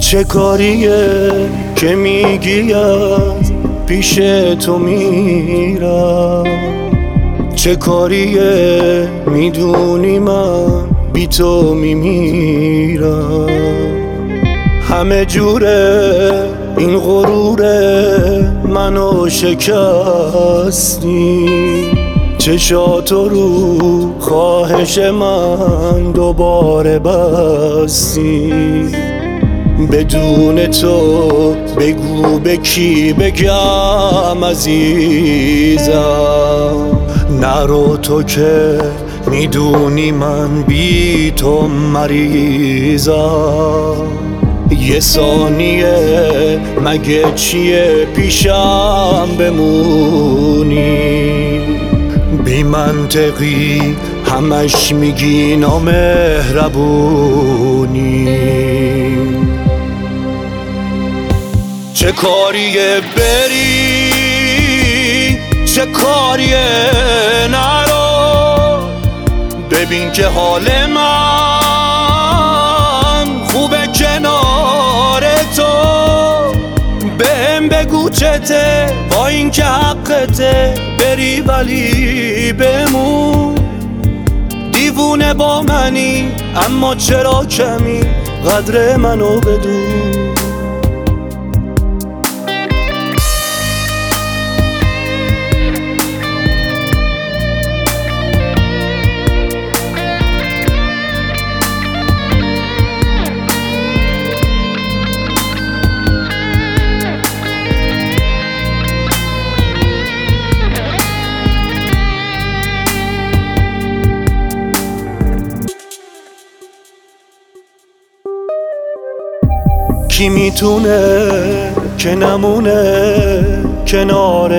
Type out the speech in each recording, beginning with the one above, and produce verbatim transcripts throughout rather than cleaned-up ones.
چه کاریه که میگی از پیش تو میرم؟ چه کاریه میدونی من بی تو میمیرم؟ همه جوره این غروره منو شکستی، چشاتو رو خواهش من دوباره بستی. بدون تو بگو به کی بگم عزیزم، نرو تو که میدونی من بی تو مریضم. یه ثانیه مگه چیه پیشم بمونی؟ بی منطقی همش میگی نامهربونی. چه کاریه بری، چه کاریه نرو، ببین که حال من خوبه کنار تو. بهم بگو چته با این که حقته بری ولی بمون. دیوونه با منی اما چرا کمی قدر منو بدون. کی میتونه که نمونه کنار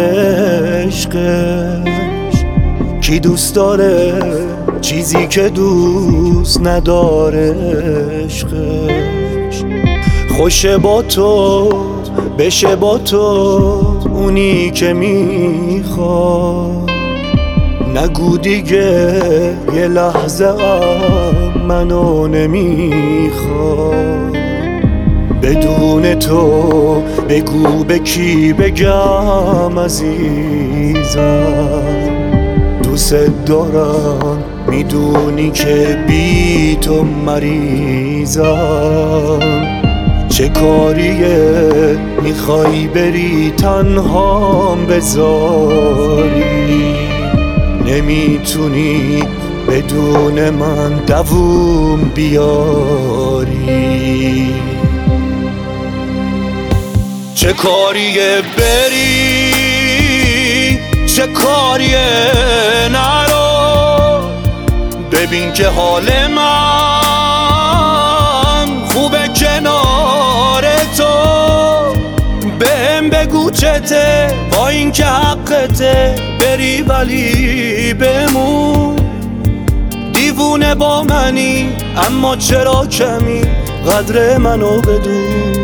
عشقش؟ کی دوست داره چیزی که دوست نداره عشقش؟ خوشه با تو بشه با تو اونی که میخواد. نگو دیگه یه لحظه هم منو نمیخواد. بدون تو بگو به کی بگم عزیزم، دوست دارم میدونی که بی تو مریضم. چه کاریه میخوای بری تنهام بذاری؟ نمیتونی بدون من دووم بیاری. چه کاریه بری، چه کاریه نرو، ببین که حال من خوبه کنار تو. بهم بگو چته با این که حقته بری ولی بمون. دیوونه با منی اما چرا کمی قدر منو بدون.